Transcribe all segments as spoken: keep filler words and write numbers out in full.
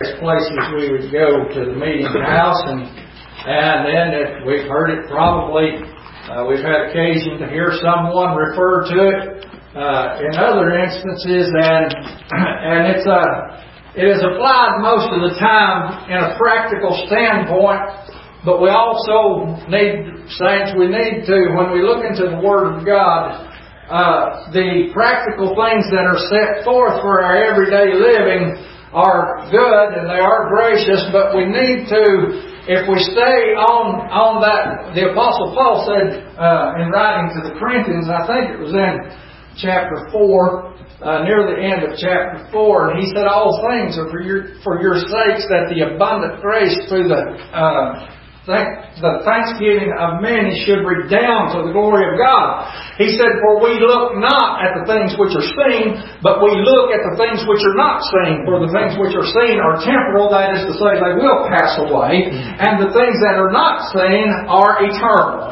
places we would go to the meeting house, and and then if we've heard it probably, uh, we've had occasion to hear someone refer to it uh, in other instances, and and it's a it is applied most of the time in a practical standpoint. But we also need, saints, we need to, when we look into the Word of God, uh, the practical things that are set forth for our everyday living are good and they are gracious, but we need to, if we stay on on that, the Apostle Paul said uh, in writing to the Corinthians, I think it was in chapter four, uh, near the end of chapter four, and he said, all things are for your for your sakes, that the abundant grace through the uh, Thank, the thanksgiving of many should redound to the glory of God. He said, for we look not at the things which are seen, but we look at the things which are not seen. For the things which are seen are temporal, that is to say, they will pass away. And the things that are not seen are eternal.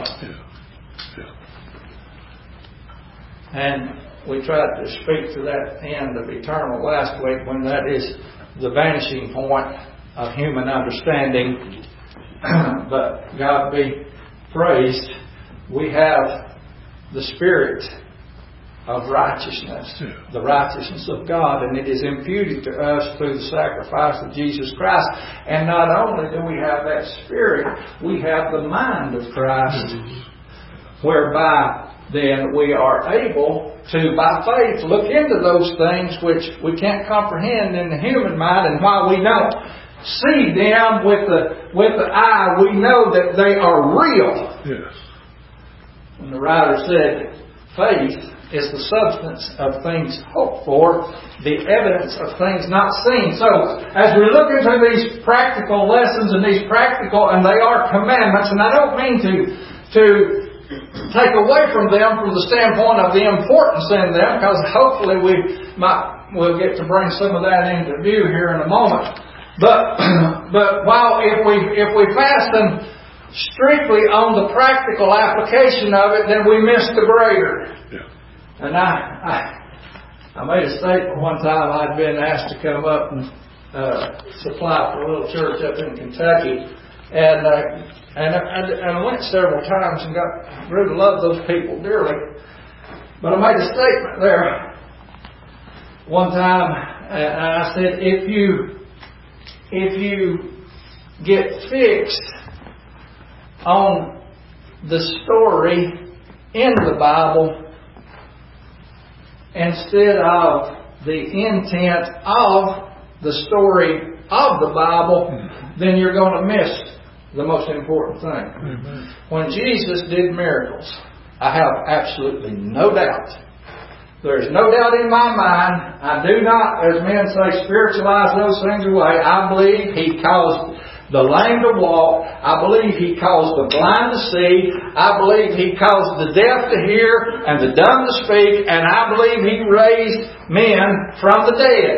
And we tried to speak to that end of eternal last week, when that is the vanishing point of human understanding. But God be praised, we have the Spirit of righteousness, the righteousness of God, and it is imputed to us through the sacrifice of Jesus Christ. And not only do we have that Spirit, we have the mind of Christ, whereby then we are able to, by faith, look into those things which we can't comprehend in the human mind, and while we don't see them with the with the eye, we know that they are real. Yes. And the writer said, faith is the substance of things hoped for, the evidence of things not seen. So, as we look into these practical lessons and these practical, and they are commandments, and I don't mean to to take away from them from the standpoint of the importance in them, because hopefully we might we'll get to bring some of that into view here in a moment. But but while if we if we fasten strictly on the practical application of it, then we miss the greater. Yeah. And I, I I made a statement one time. I'd been asked to come up and uh, supply for a little church up in Kentucky, and uh, and I, and I went several times and got grew to love those people dearly. But I made a statement there one time, and I said, if you If you get fixed on the story in the Bible instead of the intent of the story of the Bible, then you're going to miss the most important thing. Mm-hmm. When Jesus did miracles, I have absolutely no doubt. There's no doubt in my mind. I do not, as men say, spiritualize those things away. I believe He caused the lame to walk. I believe He caused the blind to see. I believe He caused the deaf to hear and the dumb to speak. And I believe He raised men from the dead.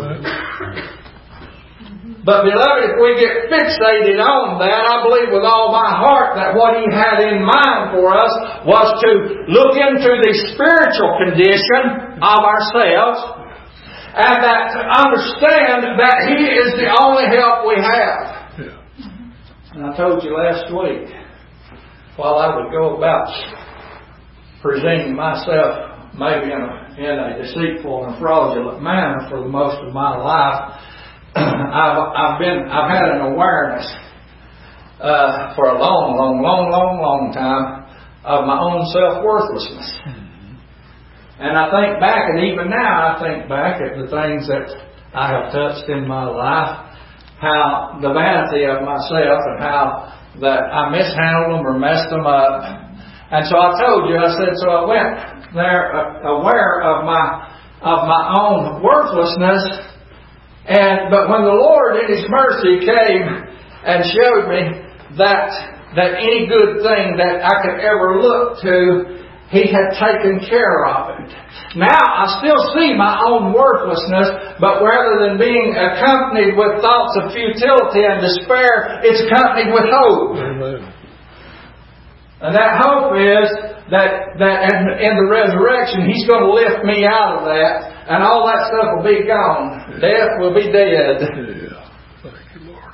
But beloved, if we get fixated on that, I believe with all my heart that what He had in mind for us was to look into the spiritual condition of ourselves, and that to understand that He is the only help we have. Yeah. And I told you last week, while I would go about presenting myself maybe in a, in a deceitful and fraudulent manner for the most of my life, I've, I've been, I've had an awareness uh, for a long, long, long, long, long time of my own self-worthlessness. Mm-hmm. And I think back, and even now I think back at the things that I have touched in my life, how the vanity of myself and how that I mishandled them or messed them up. And so I told you, I said, so I went there uh, aware of my of my own worthlessness. And but when the Lord in His mercy came and showed me that that any good thing that I could ever look to, He had taken care of it. Now I still see my own worthlessness, but rather than being accompanied with thoughts of futility and despair, it's accompanied with hope. Amen. And that hope is that that in the resurrection He's going to lift me out of that. And all that stuff will be gone. Death will be dead. Thank you, Lord.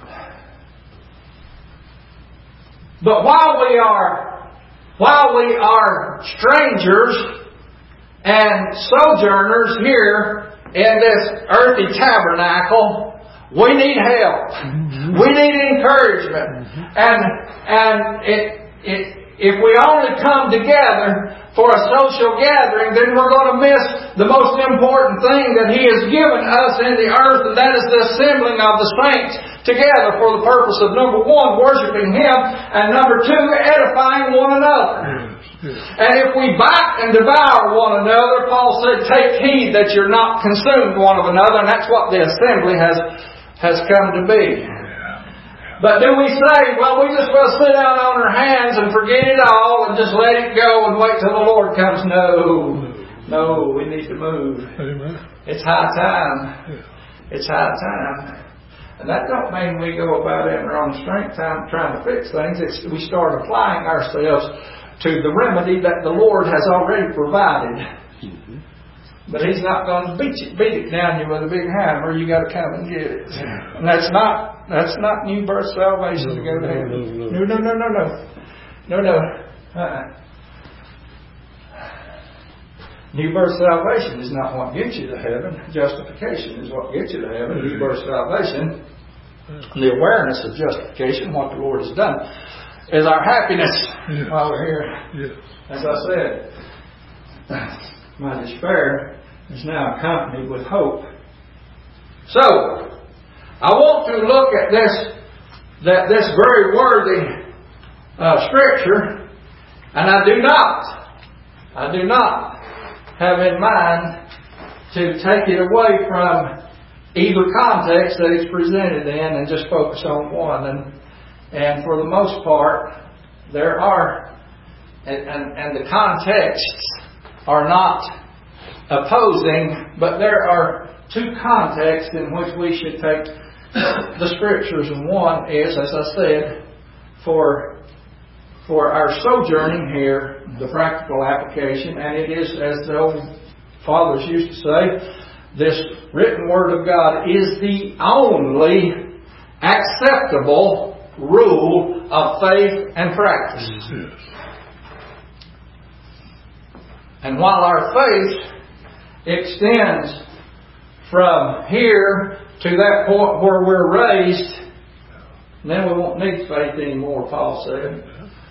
But while we are, while we are strangers and sojourners here in this earthly tabernacle, we need help. Mm-hmm. We need encouragement. Mm-hmm. And and it, it, if we only come together for a social gathering, then we're going to miss the most important thing that He has given us in the earth, and that is the assembling of the saints together for the purpose of, number one, worshiping Him, and number two, edifying one another. Yes, yes. And if we bite and devour one another, Paul said, take heed that you're not consumed one of another, and that's what the assembly has has come to be. But do we say, well, we just will sit down on our hands and forget it all and just let it go and wait till the Lord comes? No. No, we need to move. Amen. It's high time. It's high time. And that don't mean we go about in our own strength time trying to fix things. It's, we start applying ourselves to the remedy that the Lord has already provided. Mm-hmm. But He's not going to beat, you, beat it down you with a big hammer. You got to come and get it. And that's not that's not new birth salvation no, to go to heaven. No, no, no, no, no, no, no. no. Uh-uh. New birth salvation is not what gets you to heaven. Justification is what gets you to heaven. New birth salvation, the awareness of justification, what the Lord has done, is our happiness yes. while we're here. Yes. As I said, my despair is now accompanied with hope. So, I want to look at this, that this very worthy uh, Scripture, and I do not, I do not have in mind to take it away from either context that it's presented in and just focus on one. And and for the most part, there are, and, and, and the contexts are not opposing, but there are two contexts in which we should take the Scriptures. And one is, as I said, for for our sojourning here, the practical application, and it is, as the old fathers used to say, this written Word of God is the only acceptable rule of faith and practice. Yes. And while our faith extends from here to that point where we're raised, then we won't need faith anymore, Paul said.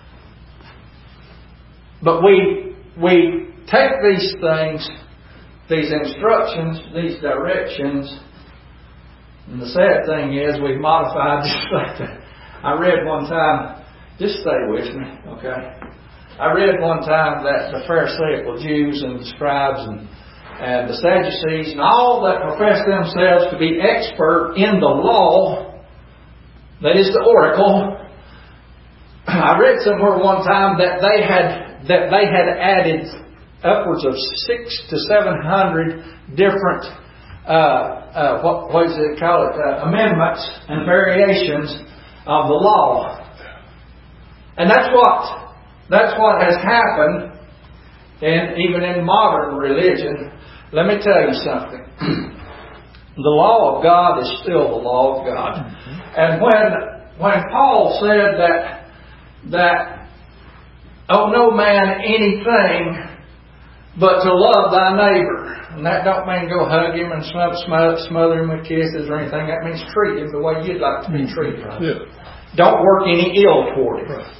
But we we take these things, these instructions, these directions, and the sad thing is we've modified this. I read one time, just stay with me, okay? I read one time that the Pharisaical Jews and the scribes and, and the Sadducees and all that profess themselves to be expert in the law, that is the oracle, I read somewhere one time that they had that they had added upwards of six to seven hundred different uh, uh, what what is it called it uh, amendments and variations of the law, and that's what that's what has happened, and even in modern religion. Let me tell you something. The law of God is still the law of God, mm-hmm. and when when Paul said that that. owe no man anything but to love thy neighbor. And that don't mean go hug him and smother him with kisses or anything. That means treat him the way you'd like to be treated. Yeah. Don't work any ill toward him. Right.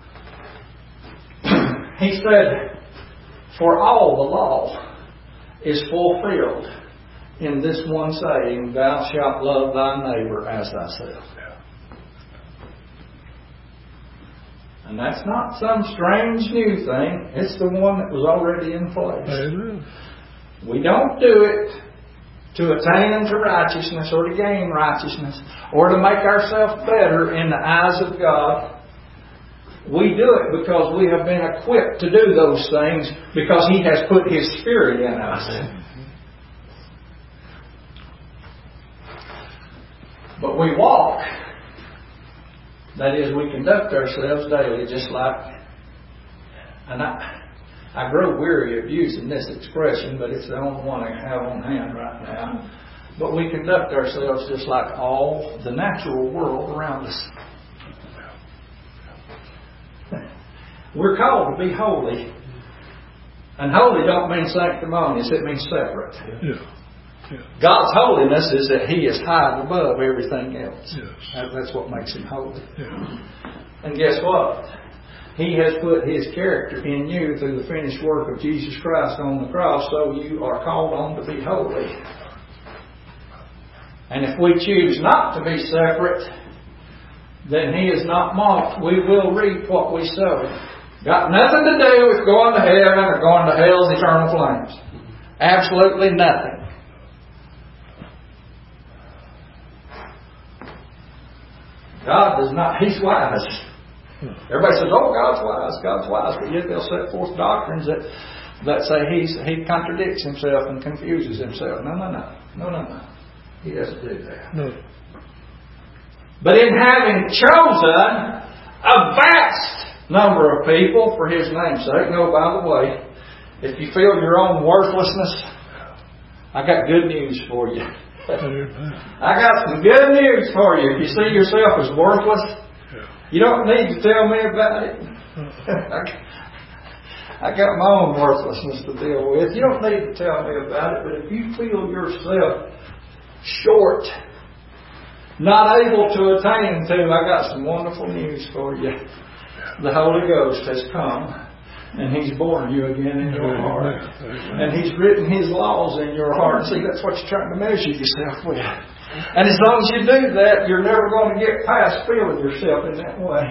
He said, for all the law is fulfilled in this one saying, thou shalt love thy neighbor as thyself. And that's not some strange new thing. It's the one that was already in place. Amen. We don't do it to attain unto righteousness or to gain righteousness or to make ourselves better in the eyes of God. We do it because we have been equipped to do those things because He has put His Spirit in us. But we walk. That is, we conduct ourselves daily just like, and I, I grow weary of using this expression, but it's the only one I have on hand right now. But we conduct ourselves just like all the natural world around us. We're called to be holy. And holy don't mean sanctimonious, it means separate. Yeah. Yeah. God's holiness is that He is high and above everything else. Yes. That, that's what makes Him holy. Yeah. And guess what? He has put His character in you through the finished work of Jesus Christ on the cross, so you are called on to be holy. And if we choose not to be separate, then He is not mocked. We will reap what we sow. Got nothing to do with going to heaven or going to hell's eternal flames. Absolutely nothing. God does not, He's wise. Everybody says, oh, God's wise, God's wise. But yet they'll set forth doctrines that, that say he's, He contradicts Himself and confuses Himself. No, no, no. No, no, no. He doesn't do that. No. But in having chosen a vast number of people for His name's sake, no, by the way, if you feel your own worthlessness, I got good news for you. I got some good news for you. If you see yourself as worthless, you don't need to tell me about it. I got my own worthlessness to deal with. You don't need to tell me about it. But if you feel yourself short, not able to attain to, I got some wonderful news for you. The Holy Ghost has come. And He's born you again in your heart. And He's written His laws in your heart. See, that's what you're trying to measure yourself with. And as long as you do that, you're never going to get past feeling yourself in that way.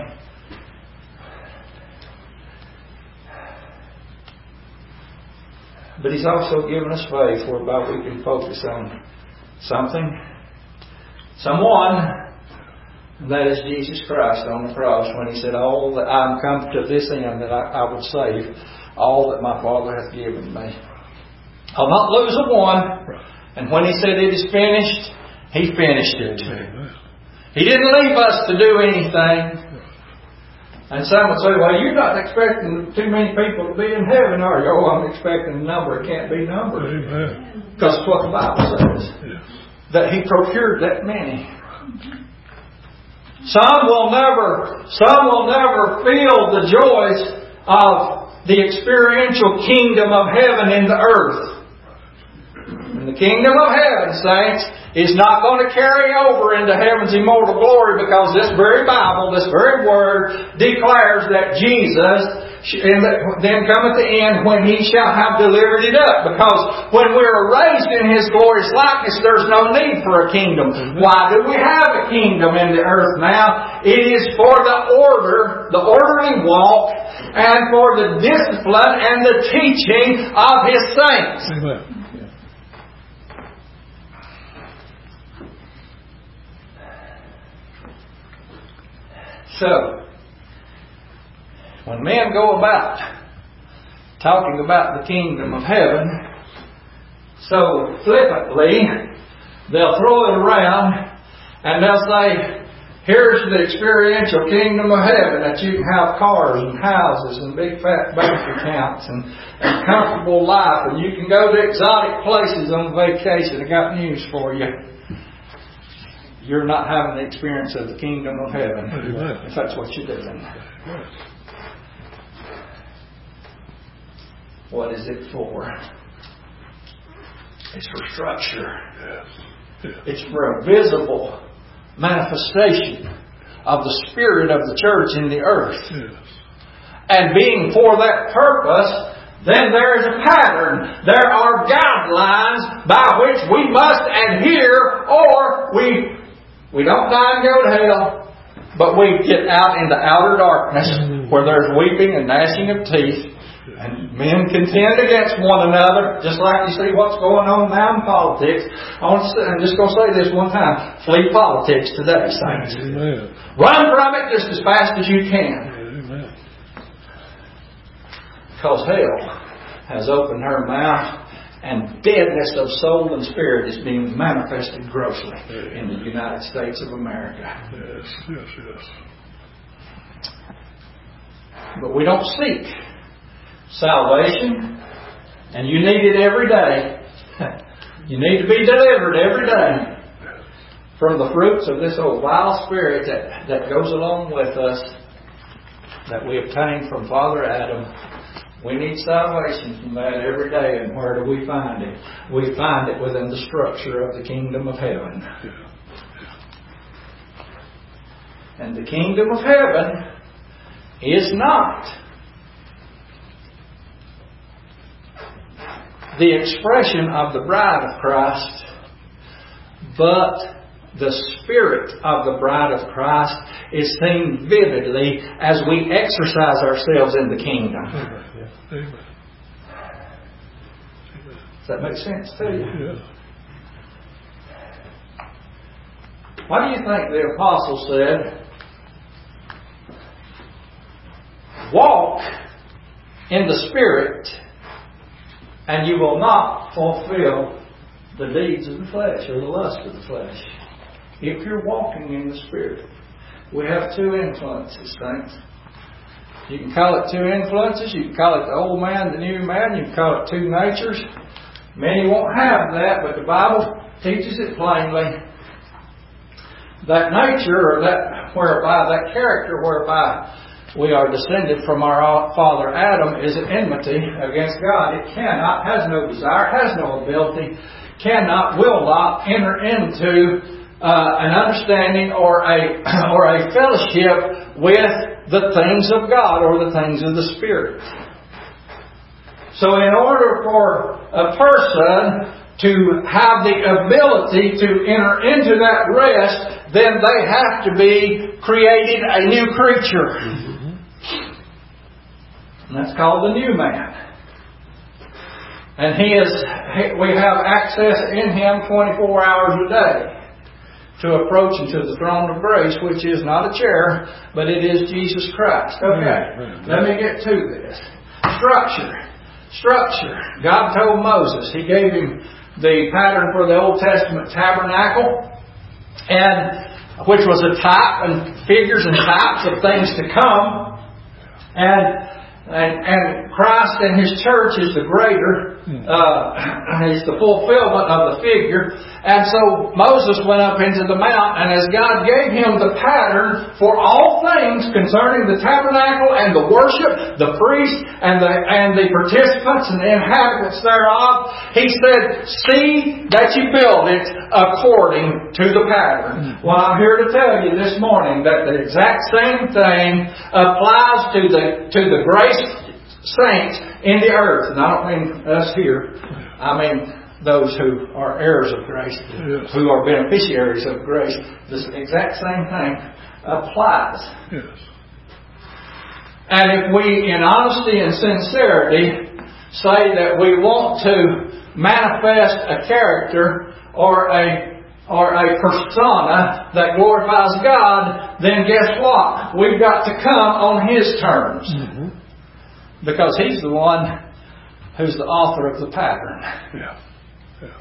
But He's also given us faith whereby we can focus on something, someone. And that is Jesus Christ on the cross when He said, all that I'm come to this end that I, I would save all that my Father hath given me. I'll not lose a one. And when He said it is finished, He finished it. He didn't leave us to do anything. And some would say, well, you're not expecting too many people to be in heaven, are you? Oh, I'm expecting a number that can't be numbered. Because it's what the Bible says. That He procured that many. Some will never, some will never feel the joys of the experiential kingdom of heaven in the earth. And the kingdom of heaven, saints, is not going to carry over into heaven's immortal glory, because this very Bible, this very Word, declares that Jesus, and then cometh the end when He shall have delivered it up. Because when we are raised in His glorious likeness, there's no need for a kingdom. Why do we have a kingdom in the earth now? It is for the order, the orderly walk, and for the discipline and the teaching of His saints. Amen. So, when men go about talking about the kingdom of heaven so flippantly, they'll throw it around and they'll say, here's the experiential kingdom of heaven, that you can have cars and houses and big fat bank accounts and, and comfortable life, and you can go to exotic places on vacation. I got news for you. You're not having the experience of the kingdom of heaven. Amen. If that's what you're doing. What is it for? It's for structure. Yes. Yes. It's for a visible manifestation of the Spirit of the church in the earth. Yes. And being for that purpose, then there is a pattern. There are guidelines by which we must adhere, or we We don't die and go to hell, but we get out into outer darkness where there's weeping and gnashing of teeth, and men contend against one another, just like you see what's going on now in politics. I want to say, I'm just going to say this one time: flee politics today, saints. Amen. Run from it just as fast as you can. Amen. Because hell has opened her mouth, and deadness of soul and spirit is being manifested grossly in the United States of America. Yes, yes, yes. But we don't seek salvation, and you need it every day. You need to be delivered every day from the fruits of this old vile spirit that, that goes along with us, that we obtained from Father Adam. We need salvation from that every day. And where do we find it? We find it within the structure of the kingdom of heaven. And the kingdom of heaven is not the expression of the bride of Christ, but the Spirit of the bride of Christ is seen vividly as we exercise ourselves in the kingdom. Amen. Amen. Does that make sense to you? Yeah. Why do you think the apostle said, walk in the Spirit and you will not fulfill the deeds of the flesh or the lust of the flesh? If you're walking in the Spirit. We have two influences, saints. You can call it two influences. You can call it the old man, the new man. You can call it two natures. Many won't have that, but the Bible teaches it plainly. That nature, or that whereby, that character whereby we are descended from our father Adam, is an enmity against God. It cannot, has no desire, has no ability, cannot, will not enter into Uh, an understanding or a or a fellowship with the things of God or the things of the Spirit. So in order for a person to have the ability to enter into that rest, then they have to be created a new creature. Mm-hmm. And that's called the new man. And he is we have access in Him twenty-four hours a day to approach into the throne of grace, which is not a chair, but it is Jesus Christ. Okay, Amen. Let me get to this. Structure. Structure. God told Moses, He gave him the pattern for the Old Testament tabernacle, and which was a type and figures and types of things to come. And And, and Christ and His church is the greater, uh, is the fulfillment of the figure. And so Moses went up into the mount, and as God gave him the pattern for all things concerning the tabernacle and the worship, the priest and the and the participants and the inhabitants thereof, He said, "See that you build it according to the pattern." Well, I'm here to tell you this morning that the exact same thing applies to the to the grace saints in the earth. And I don't mean us here. I mean those who are heirs of grace, yes. Who are beneficiaries of grace. This exact same thing applies. Yes. And if we, in honesty and sincerity, say that we want to manifest a character or a or a persona that glorifies God, then guess what? We've got to come on His terms. Mm-hmm. Because He's the one who's the author of the pattern. Yeah. Yeah.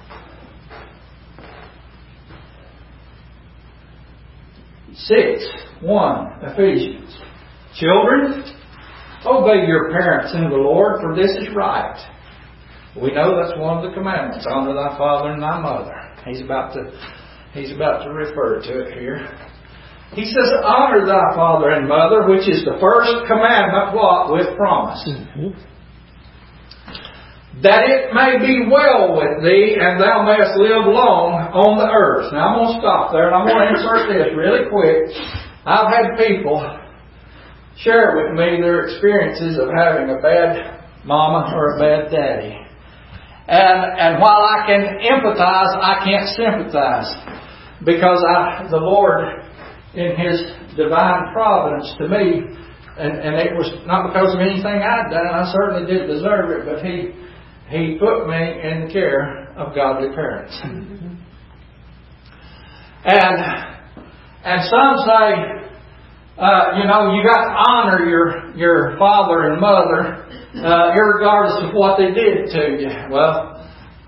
Six, one, Ephesians. Children, obey your parents in the Lord, for this is right. We know that's one of the commandments. Honor thy father and thy mother. He's about to, he's about to refer to it here. He says, honor thy father and mother, which is the first commandment, what? With promise. Mm-hmm. That it may be well with thee, and thou mayest live long on the earth. Now I'm going to stop there, and I'm going to insert this really quick. I've had people share with me their experiences of having a bad mama or a bad daddy. And and while I can empathize, I can't sympathize. Because I, the Lord, in His divine providence to me, and, and it was not because of anything I'd done, I certainly did deserve it, but He He put me in the care of godly parents. Mm-hmm. And and some say, uh, you know, you got to honor your your father and mother, uh, irregardless of what they did to you. Well,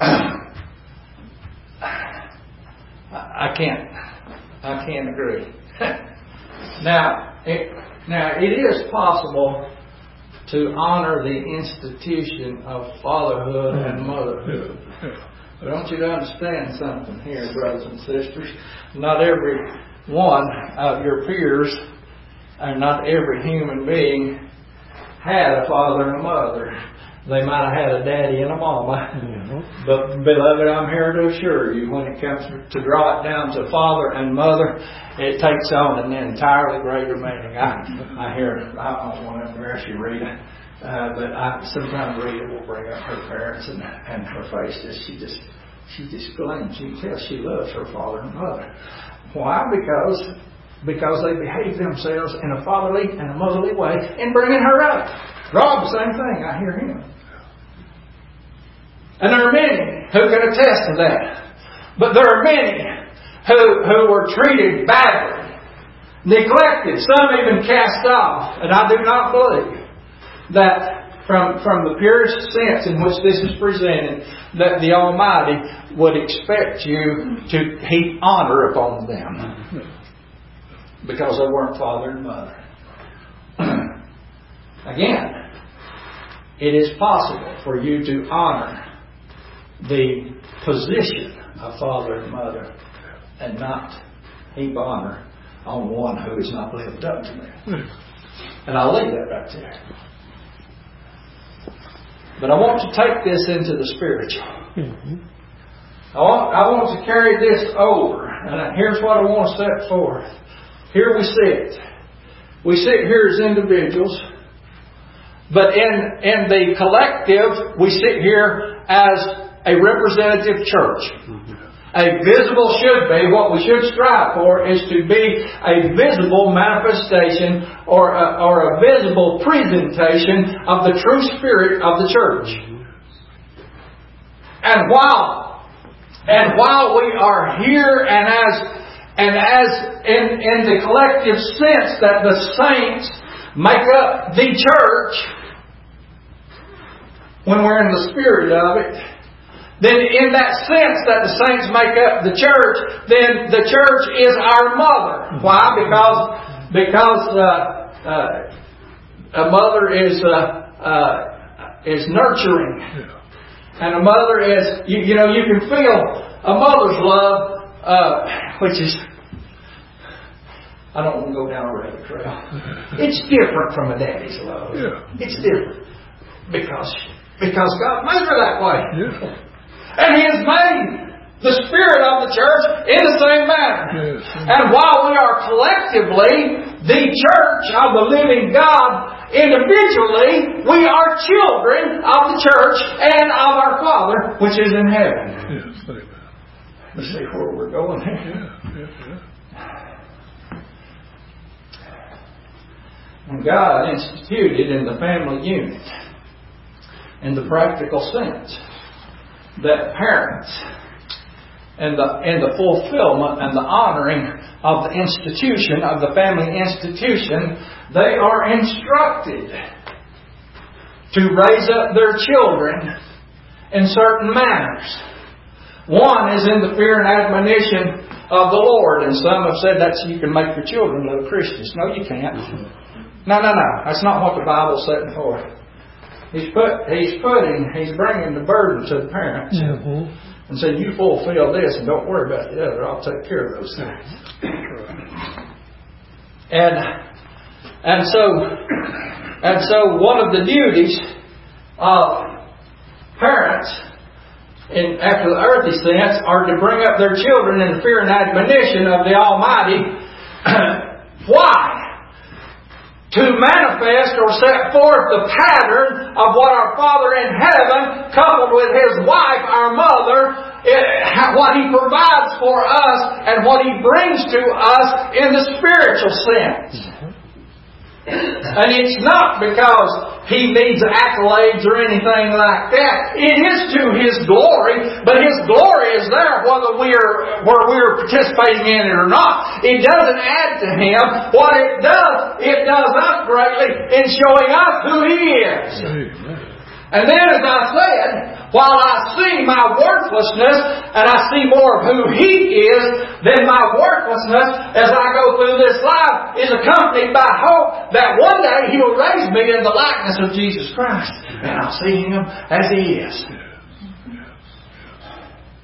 I can't I can't agree. Now, it, now it is possible to honor the institution of fatherhood and motherhood. But I want you to understand something here, brothers and sisters. Not every one of your peers and not every human being had a father and a mother. They might have had a daddy and a mama. Mm-hmm. But, beloved, I'm here to assure you, when it comes to draw it down to father and mother, it takes on an entirely greater meaning. I, I hear, I don't want to embarrass you, Rita, uh, but I, sometimes Rita will bring up her parents, and, and her face just, she just, she just gleams. You can tell she loves her father and mother. Why? Because Because they behave themselves in a fatherly and a motherly way in bringing her up. Rob, the same thing. I hear him. And there are many who can attest to that. But there are many who, who were treated badly, neglected, some even cast off. And I do not believe that from, from the purest sense in which this is presented, that the Almighty would expect you to heap honor upon them. Because they weren't father and mother. Again, it is possible for you to honor the position of father and mother and not heap honor on one who has not lived up to them. And I'll leave that right there. But I want to take this into the spiritual. Mm-hmm. I want, I want to carry this over. And here's what I want to set forth. Here we sit. We sit here as individuals. But in, in the collective, we sit here as a representative church. A visible should be, what we should strive for is to be a visible manifestation or a, or a visible presentation of the true spirit of the church. And while, and while we are here and as And as in, in the collective sense that the saints make up the church, when we're in the spirit of it, then in that sense that the saints make up the church, then the church is our mother. Why? Because because uh, uh, a mother is uh, uh, is nurturing, and a mother is you, you know you can feel a mother's love. Uh, which is, I don't want to go down a rabbit trail. It's different from a daddy's love. Yeah. It's different. Because, because God made her that way. Yeah. And He has made the spirit of the church in the same manner. Yes. And while we are collectively the church of the living God, individually, we are children of the church and of our Father, which is in heaven. Yes, amen. You see where we're going here? Yeah, yeah, yeah. When God instituted in the family unit, in the practical sense, that parents, in the, in the fulfillment and the honoring of the institution, of the family institution, they are instructed to raise up their children in certain manners. One is in the fear and admonition of the Lord. And some have said that so you can make your children little Christians. No, you can't. No, no, no. That's not what the Bible's setting forth. He's put, He's putting, He's bringing the burden to the parents. Mm-hmm. And saying, you fulfill this and don't worry about the other. I'll take care of those things. And, and so, and so one of the duties of parents, in, after the earthly sense, are to bring up their children in the fear and admonition of the Almighty. Why? To manifest or set forth the pattern of what our Father in heaven, coupled with His wife, our mother, it, what He provides for us and what He brings to us in the spiritual sense. And it's not because He needs accolades or anything like that. It is to His glory, but His glory is there whether we are where we are participating in it or not. It doesn't add to Him. What it does, it does us greatly in showing us who He is. And then, as I said, while I see my worthlessness and I see more of who He is, then my worthlessness as I go through this life is accompanied by hope that one day He will raise me in the likeness of Jesus Christ and I'll see Him as He is.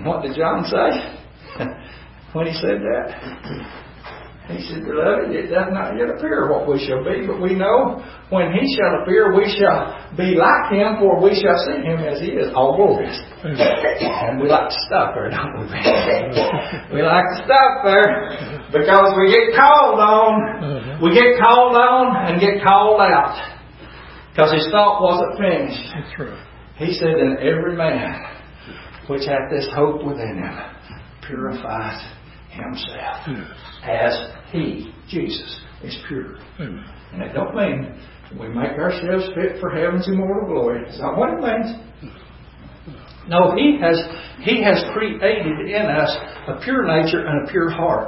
what did John say when he said that? He said, beloved, it does not yet appear what we shall be, but we know when he shall appear, we shall be like him, for we shall see him as he is, all glorious. And we like to stop there, don't we? We like to stop there because we get called on. We get called on and get called out because his thought wasn't finished. That's right. He said, and every man which hath this hope within him purifies himself Yes. as he, Jesus, is pure. Amen. And it don't mean we make ourselves fit for heaven's immortal glory. It's not what it means. No, He has He has created in us a pure nature and a pure heart.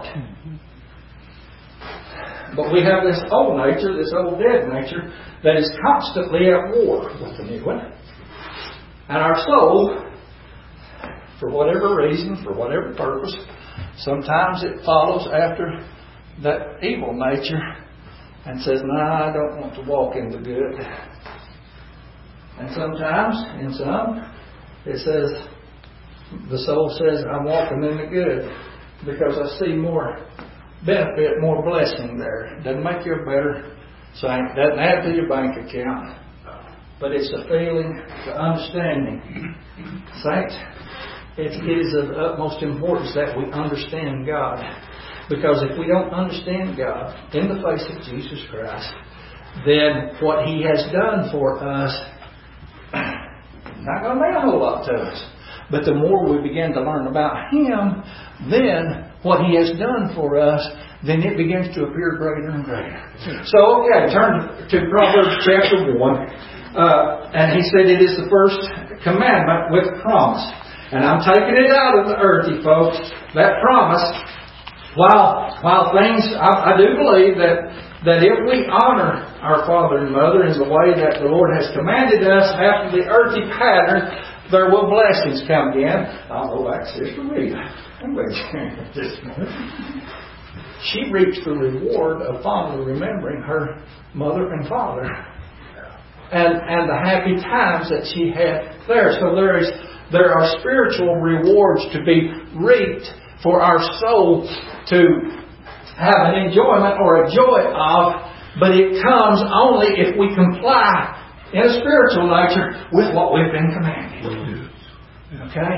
But we have this old nature, this old dead nature, that is constantly at war with the new one. And our soul, for whatever reason, for whatever purpose, sometimes it follows after that evil nature and says, no, nah, I don't want to walk in the good. And sometimes, in some, it says, the soul says, I'm walking in the good because I see more benefit, more blessing there. It doesn't make you a better saint. It doesn't add to your bank account. But it's a feeling, the understanding. Saints, it is of the utmost importance that we understand God. Because if we don't understand God in the face of Jesus Christ, then what He has done for us not going to mean a whole lot to us. But the more we begin to learn about Him, then what He has done for us, then it begins to appear greater and greater. So, okay, turn to Proverbs chapter one. Uh, and he said it is the first commandment with promise. And I'm taking it out of the earthy, folks. That promise, while while things, I, I do believe that, that if we honor our father and mother in the way that the Lord has commanded us after the earthy pattern, there will blessings come in. I'll go back to Sister Rita. She reaps the reward of fondly remembering her mother and father. And, and the happy times that she had there. So there is there are spiritual rewards to be reaped for our soul to have an enjoyment or a joy of, but it comes only if we comply in a spiritual nature with what we've been commanded. Okay?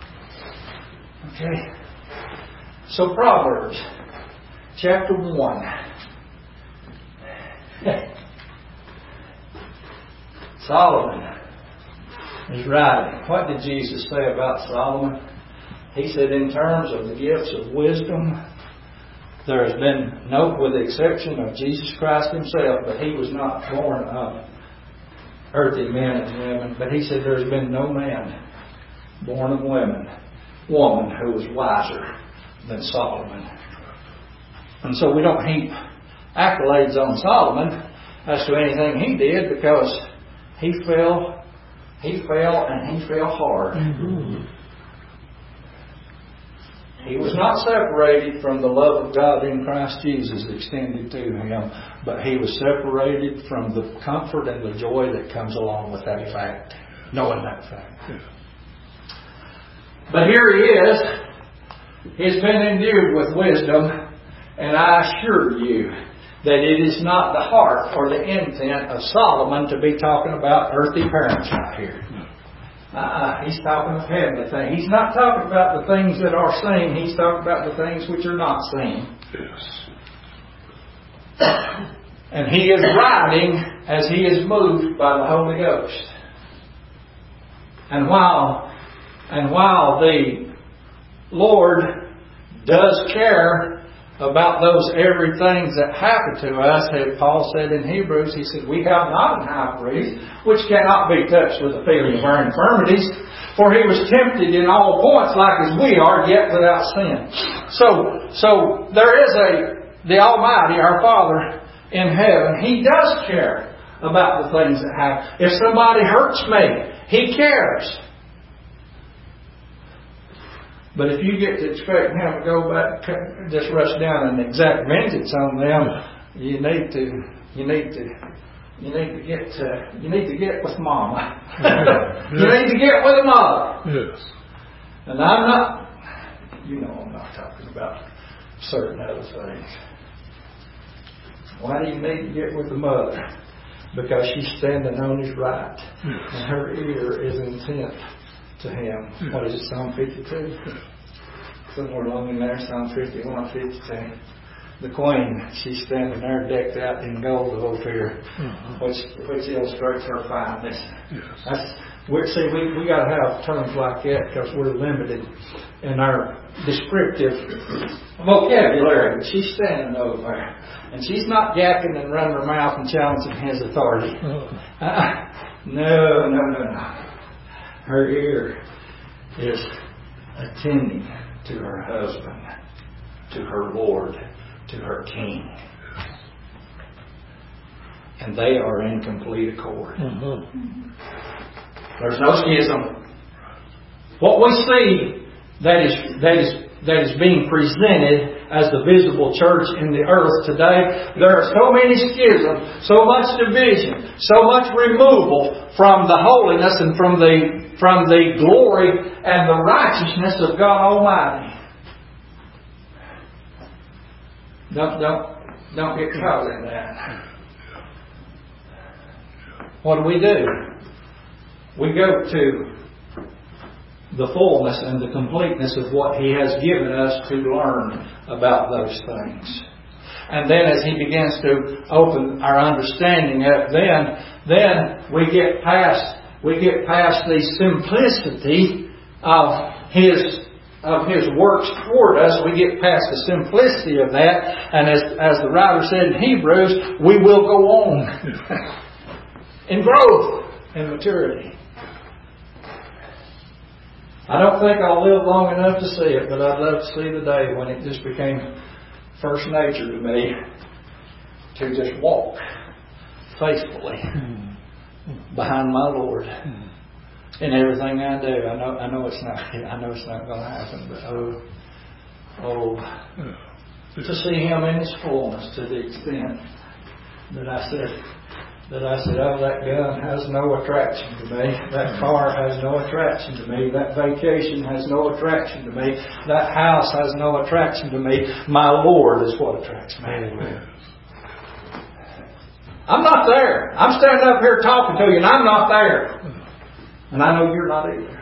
Okay. So Proverbs chapter one. Solomon is writing. What did Jesus say about Solomon? He said, in terms of the gifts of wisdom, there has been no, with the exception of Jesus Christ Himself, but He was not born of earthly men and women. But He said, there has been no man born of women, woman who was wiser than Solomon. And so we don't heap accolades on Solomon as to anything he did, because He fell, he fell, and he fell hard. Mm-hmm. He was not separated from the love of God in Christ Jesus extended to him, but he was separated from the comfort and the joy that comes along with that fact, knowing that fact. But here he is. He's been endued with wisdom, and I assure you that it is not the heart or the intent of Solomon to be talking about earthly parents right here. Uh-uh. He's talking of heavenly things. He's not talking about the things that are seen. He's talking about the things which are not seen. Yes. And he is writing as he is moved by the Holy Ghost. And while, and while the Lord does care about those every things that happen to us, as Paul said in Hebrews, he said, we have not an high priest which cannot be touched with the feeling of our infirmities, for he was tempted in all points like as we are, yet without sin. So, so there is a, the Almighty, our Father in heaven, He does care about the things that happen. If somebody hurts me, He cares. But if you get to expect Him to go back, just rush down and exact vengeance on them, you need to, you need to, you need to get, to, you need to get with Mama. You need to get with Mother. Yes. And I'm not, you know I'm not talking about certain other things. Why do you need to get with the mother? Because she's standing on his right. Yes. And her ear is intent to him. Yes. What is it, Psalm fifty-two? Yes. Somewhere along in there, Psalm fifty-one, fifty-two. The queen, she's standing there decked out in gold of Ophir, uh-huh. which which illustrates her fineness. Yes. That's, we're, see, we we got to have terms like that because we're limited in our descriptive vocabulary. She's standing over there, and she's not yakking and running her mouth and challenging his authority. Uh-huh. Uh, no, no, no, no. Her ear is attending to her husband, to her Lord, to her King. And they are in complete accord. Mm-hmm. There's no schism. What we see that is that is that is being presented as the visible church in the earth today, there are so many schisms, so much division, so much removal from the holiness and from the from the glory and the righteousness of God Almighty. Don't don't don't get caught in that. What do we do? We go to the fullness and the completeness of what He has given us to learn about those things. And then as He begins to open our understanding up, then then we get past we get past the simplicity of His of His works toward us. We get past the simplicity of that, and as as the writer said in Hebrews, we will go on in growth and maturity. I don't think I'll live long enough to see it, but I'd love to see the day when it just became first nature to me to just walk faithfully behind my Lord in everything I do. I know, I know it's not, I know it's not going to happen, but oh, oh, to see Him in His fullness to the extent that I said. That I said, oh, that gun has no attraction to me. That car has no attraction to me. That vacation has no attraction to me. That house has no attraction to me. My Lord is what attracts me. Amen. I'm not there. I'm standing up here talking to you, and I'm not there. And I know you're not either.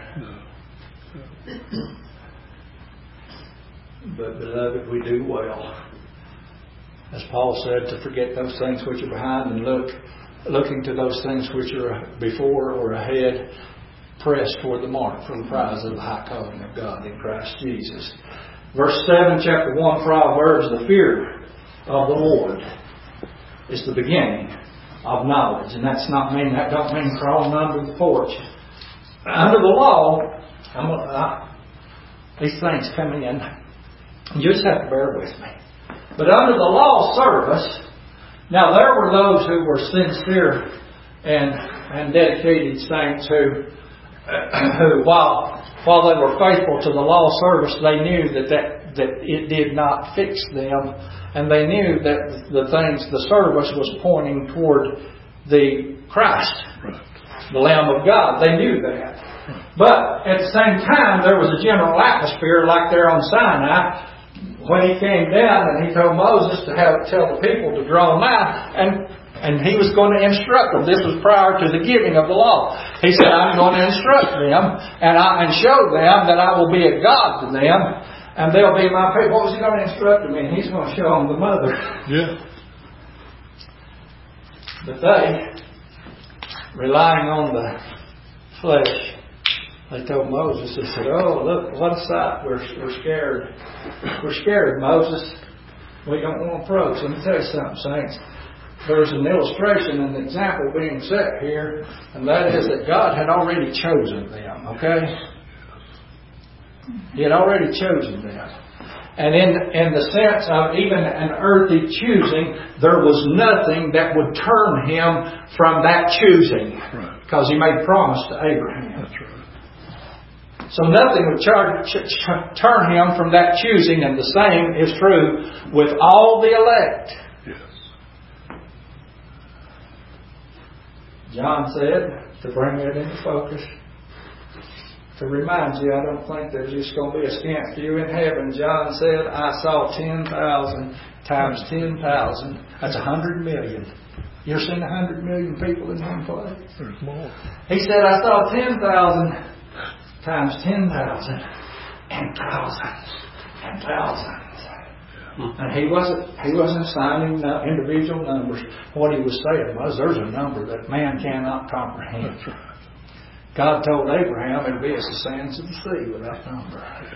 But, beloved, we do well, as Paul said, to forget those things which are behind and look looking to those things which are before or ahead, pressed toward the mark for the prize of the high calling of God in Christ Jesus. Verse seven, chapter one, Proverbs, the fear of the Lord is the beginning of knowledge. And that's not mean, that don't mean crawling under the porch. Under the law, I'm, uh, these things come in. You just have to bear with me. But under the law service, now there were those who were sincere and and dedicated saints who, uh, who while while they were faithful to the law service, they knew that, that that it did not fix them, and they knew that the things, the service was pointing toward the Christ, the Lamb of God. They knew that, but at the same time, there was a general atmosphere like there on Sinai. When He came down and He told Moses to have tell the people to draw nigh, and and He was going to instruct them. This was prior to the giving of the law. He said, "I'm going to instruct them and I and show them that I will be a God to them, and they'll be my people." What was He going to instruct them in? He's going to show them the mother. Yeah. But they, relying on the flesh, they told Moses, they said, "Oh, look, what a sight. We're, we're scared. We're scared, Moses. We don't want to approach." Let me tell you something, saints. There's an illustration, an example being set here, and that is that God had already chosen them, okay? He had already chosen them. And in, in the sense of even an earthly choosing, there was nothing that would turn Him from that choosing. Right. Because He made a promise to Abraham. That's right. So nothing would char- ch- ch- turn Him from that choosing, and the same is true with all the elect. Yes. John said, to bring it into focus, to remind you, I don't think there's just going to be a scant few in heaven. John said, I saw ten thousand times ten thousand. That's a hundred million. You ever seen a hundred million people in one place? There's more. He said, I saw ten thousand times ten thousand and thousands and thousands. And he wasn't he wasn't assigning individual numbers. What he was saying was, there's a number that man cannot comprehend. That's right. God told Abraham it'd be as the sands of the sea with that number. Yeah.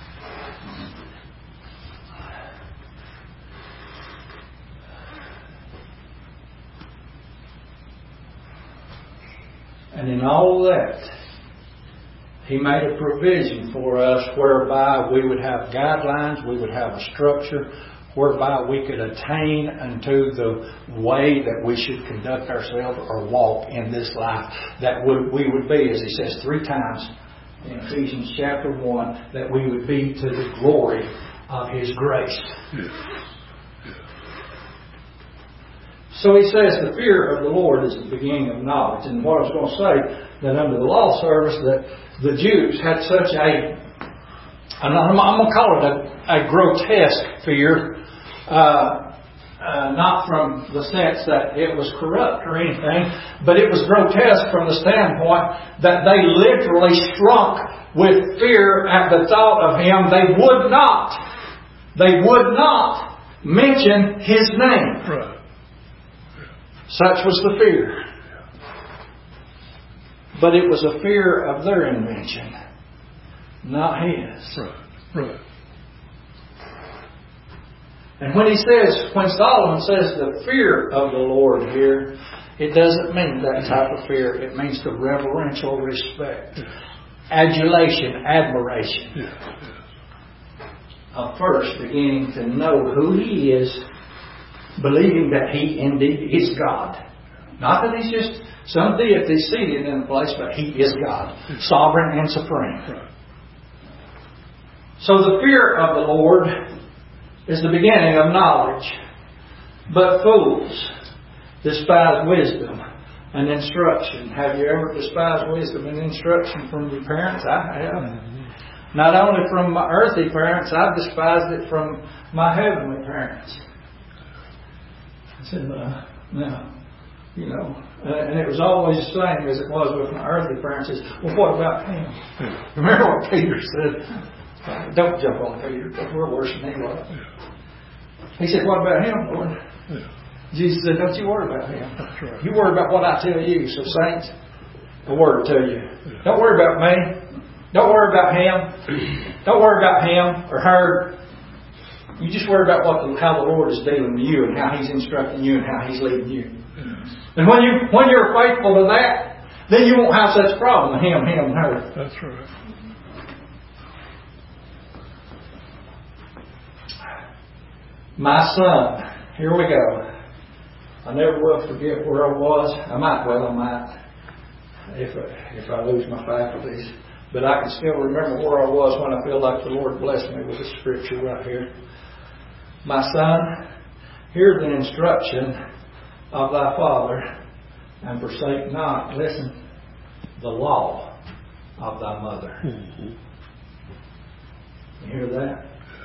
And in all that, He made a provision for us whereby we would have guidelines, we would have a structure, whereby we could attain unto the way that we should conduct ourselves or walk in this life. That would, we would be, as He says three times in Ephesians chapter one, that we would be to the glory of His grace. Yes. So He says the fear of the Lord is the beginning of knowledge. And what I was going to say, that under the law service, that the Jews had such a, I'm going to call it a, a grotesque fear, uh, uh, not from the sense that it was corrupt or anything, but it was grotesque from the standpoint that they literally shrunk with fear at the thought of Him. They would not, they would not mention His name. Right. Such was the fear. But it was a fear of their invention, not His. Right. Right. And when he says, when Solomon says the fear of the Lord here, it doesn't mean that type of fear. It means the reverential respect, Yes. adulation, admiration. Yes. Yes. Of first beginning to know who He is, believing that He indeed is God. Not that He's just some deity seated in a place, but He is God, sovereign and supreme. Right. So the fear of the Lord is the beginning of knowledge. But fools despise wisdom and instruction. Have you ever despised wisdom and instruction from your parents? I have. Mm-hmm. Not only from my earthly parents, I've despised it from my heavenly parents. I said, uh, no, you know, uh, and it was always the same as it was with my earthly parents. Is, well, what about him? Yeah. Remember what Peter said? Don't jump on Peter, because we're worse than he was. Yeah. He said, what about him, Lord? Yeah. Jesus said, don't you worry about him. That's right. You worry about what I tell you. So, saints, a word to you. Yeah. Don't worry about me. Don't worry about him. Don't worry about him or her. You just worry about what the, how the Lord is dealing with you and how He's instructing you and how He's leading you. Yeah. And when you when you're faithful to that, then you won't have such a problem with him, him, and her. That's right. My son, here we go. I never will forget where I was. I might, well, I might, if I, if I lose my faculties. But I can still remember where I was when I feel like the Lord blessed me with the scripture right here. My son, hear the instruction of thy father, and forsake not, listen, the law of thy mother. Mm-hmm. You hear that?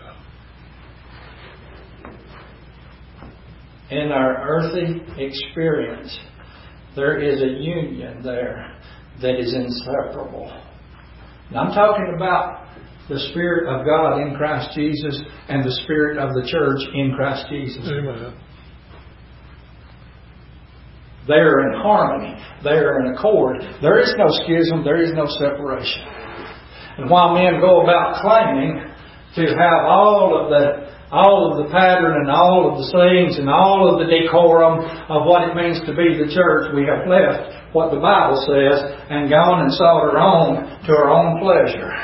In our earthly experience, there is a union there that is inseparable. Now, I'm talking about the Spirit of God in Christ Jesus and the Spirit of the church in Christ Jesus. Amen. They are in harmony. They are in accord. There is no schism. There is no separation. And while men go about claiming to have all of the all of the pattern and all of the sayings and all of the decorum of what it means to be the church, we have left what the Bible says and gone and sought our own to our own pleasure.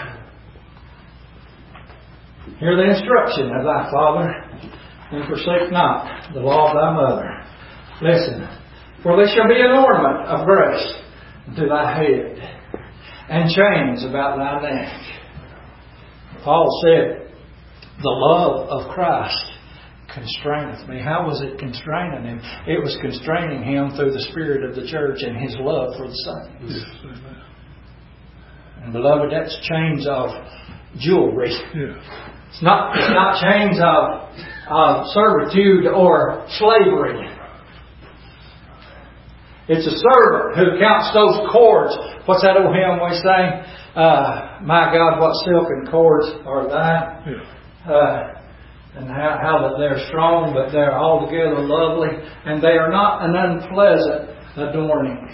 Hear the instruction of thy father, and forsake not the law of thy mother. Listen, for there shall be an ornament of grace unto thy head, and chains about thy neck. Paul said, the love of Christ constraineth me. How was it constraining him? It was constraining him through the Spirit of the church and His love for the saints. Yes, amen. And beloved, that's chains of jewelry. Yeah. It's not, it's not chains of, of servitude or slavery. It's a servant who counts those cords. What's that old hymn we sing? Uh, my God, what silken cords are thine. Yeah. Uh, and how, how that they're strong, but they're altogether lovely. And they are not an unpleasant adorning.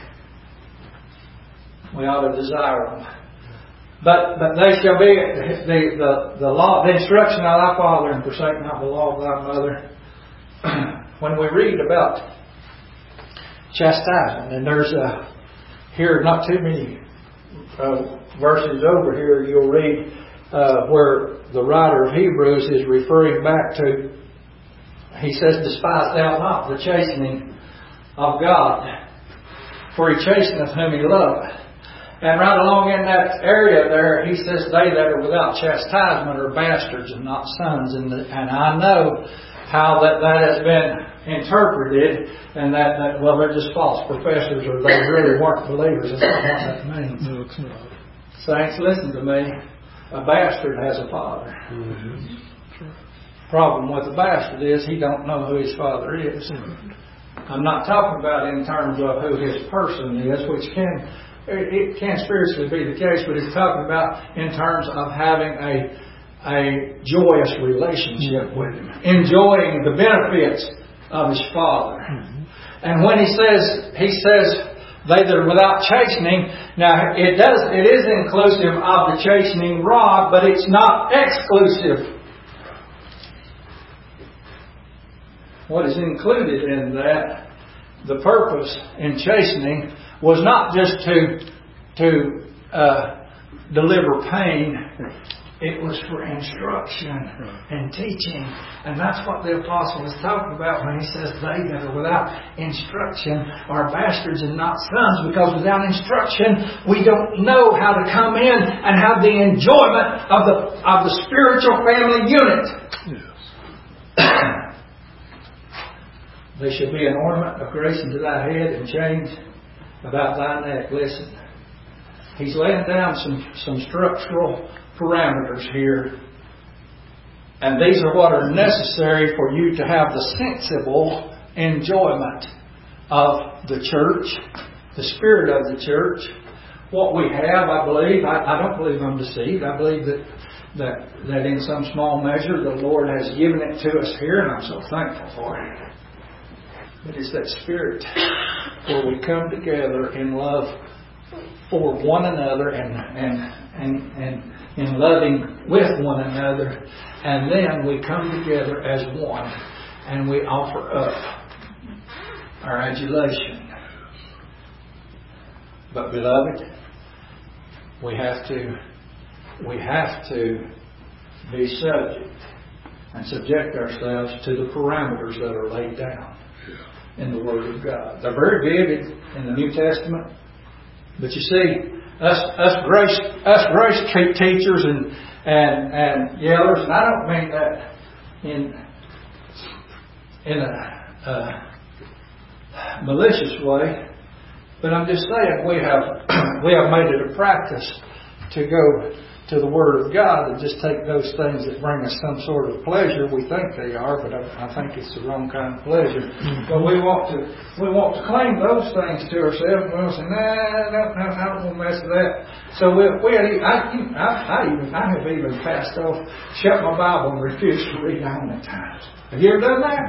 We ought to desire them. But but they shall be the the, the law, the instruction of thy father, and forsake not the law of thy mother. When we read about chastisement, and there's a, here not too many uh, verses over here, you'll read uh, where the writer of Hebrews is referring back to. He says, "Despise thou not the chastening of God, for He chasteneth whom He loveth." And right along in that area there, he says, "They that are without chastisement are bastards and not sons." And, the, and I know how that, that has been interpreted, and that, that, well, they're just false professors, or they really weren't believers. That's not what that means. No, it's not. Saints, listen to me. A bastard has a father. Mm-hmm. Problem with a bastard is he don't know who his father is. I'm not talking about in terms of who his person is, which can... It can spiritually be the case, but it's talking about in terms of having a a joyous relationship with Him, enjoying the benefits of his Father. Mm-hmm. And when he says he says they that are without chastening, now it does it is inclusive of the chastening rod, but it's not exclusive. What is included in that, the purpose in chastening, was not just to to uh, deliver pain. It was for instruction and teaching. And that's what the apostle is talking about when he says they that are without instruction are bastards and not sons. Because without instruction, we don't know how to come in and have the enjoyment of the of the spiritual family unit. Yes. They shall be an ornament of grace unto thy head, and chains about thy neck. Listen, he's laying down some, some structural parameters here. And these are what are necessary for you to have the sensible enjoyment of the church, the spirit of the church. What we have, I believe, I, I don't believe I'm deceived. I believe that, that, that in some small measure the Lord has given it to us here, and I'm so thankful for it. But it's that spirit where we come together in love for one another and and and, and in loving with one another, and then we come together as one and we offer up our adulation. But beloved, we have to we have to be subject and subject ourselves to the parameters that are laid down in the Word of God. They're very vivid in the New Testament. But you see, us us grace us grace teachers and and and yellers, and I don't mean that in in a, a malicious way, but I'm just saying we have we have made it a practice to go to the Word of God and just take those things that bring us some sort of pleasure. We think they are, but I, I think it's the wrong kind of pleasure. Mm-hmm. But we want to we want to claim those things to ourselves. We want to say, nah, no, no, I don't want to mess with that. So we we had, I, I, I even I have even passed off, shut my Bible and refused to read on at times. Have you ever done that?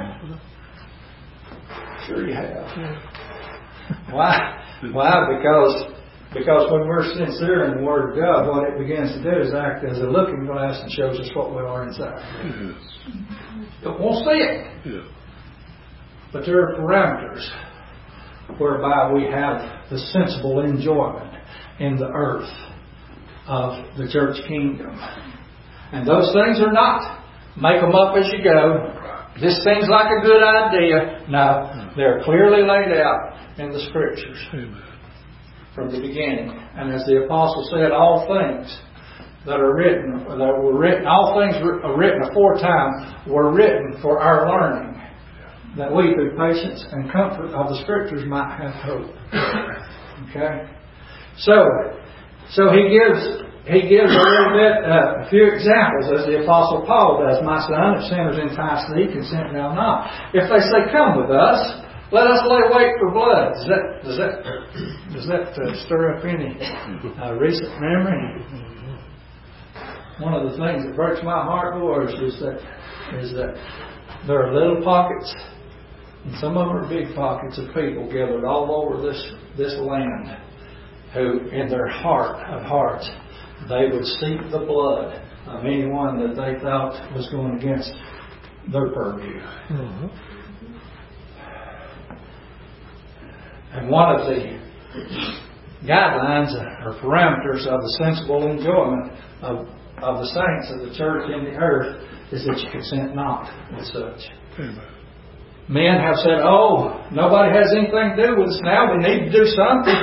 Sure you have. Why? Why? Because. Because when we're sincere in the Word of God, what it begins to do is act as a looking glass and shows us what we are inside. Yes. It won't see it. Yeah. But there are parameters whereby we have the sensible enjoyment in the earth of the church kingdom. And those things are not make them up as you go. This seems like a good idea. No, they're clearly laid out in the Scriptures. Amen. From the beginning. And as the apostle said, all things that are written, that were written, all things written aforetime were written for our learning, that we through patience and comfort of the Scriptures might have hope. Okay? So, So he gives he gives a little bit, uh, a few examples, as the Apostle Paul does. My son, if sinners entice thee, consent thou not. If they say, come with us, let us lay wait for blood. Does that does that does that uh, stir up any uh, recent memory? One of the things that breaks my heart, boys, is that is that there are little pockets, and some of them are big pockets of people gathered all over this this land, who, in their heart of hearts, they would seek the blood of anyone that they thought was going against their purview. Mm-hmm. And one of the guidelines or parameters of the sensible enjoyment of, of the saints of the church in the earth is that you consent not with such. Amen. Men have said, oh, nobody has anything to do with us now. We need to do something.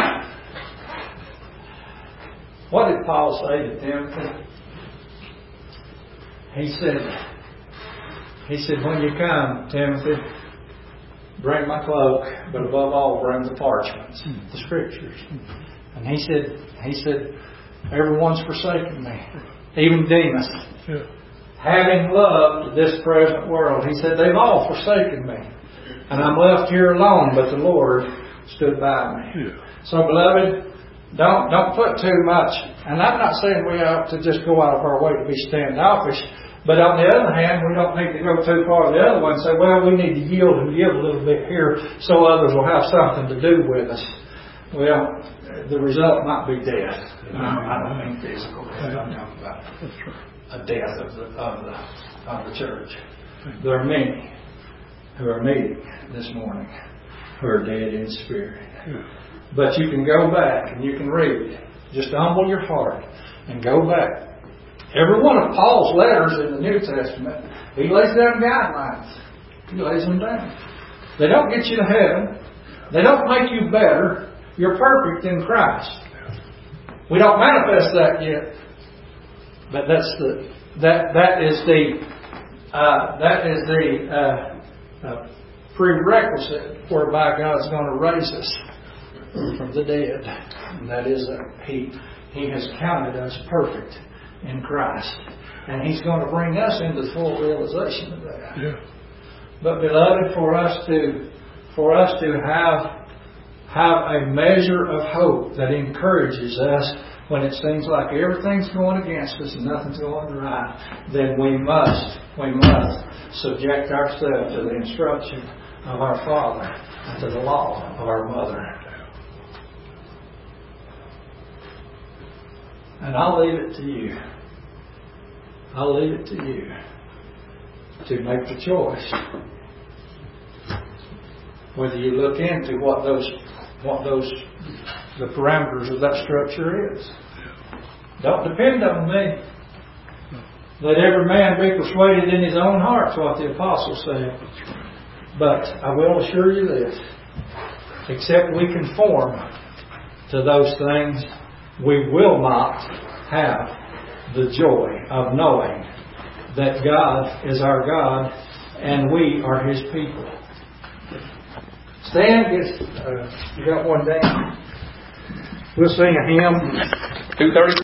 What did Paul say to Timothy? He said, he said, when you come, Timothy, bring my cloak, but above all, bring the parchments, the scriptures. And he said, he said, everyone's forsaken me, even Demas. Yeah. Having loved this present world, he said, they've all forsaken me. And I'm left here alone, but the Lord stood by me. Yeah. So, beloved, don't don't put too much. And I'm not saying we ought to just go out of our way to be standoffish. But on the other hand, we don't need to go too far the other way and say, well, we need to yield and give a little bit here so others will have something to do with us. Well, the result might be death. I don't, I don't mean physical death. I'm talking about a death of the, of the, of the church. There are many who are meeting this morning who are dead in spirit. But you can go back and you can read. Just humble your heart and go back. Every one of Paul's letters in the New Testament, he lays down guidelines. He lays them down. They don't get you to heaven. They don't make you better. You're perfect in Christ. We don't manifest that yet. But that's the that that is the uh, that is the uh, uh, prerequisite whereby God's going to raise us from the dead. And that is that He He has counted us perfect in Christ, and He's going to bring us into the full realization of that. Yeah. But beloved, for us to for us to have have a measure of hope that encourages us when it seems like everything's going against us and nothing's going right, then we must we must subject ourselves to the instruction of our Father and to the law of our mother. And I'll leave it to you. I'll leave it to you to make the choice. Whether you look into what those, what those, the parameters of that structure is. Don't depend on me. Let every man be persuaded in his own heart, is what the apostle said. But I will assure you this: except we conform to those things, we will not have the joy of knowing that God is our God and we are His people. Stan, gets, uh, you got one down? We'll sing a hymn. two thirty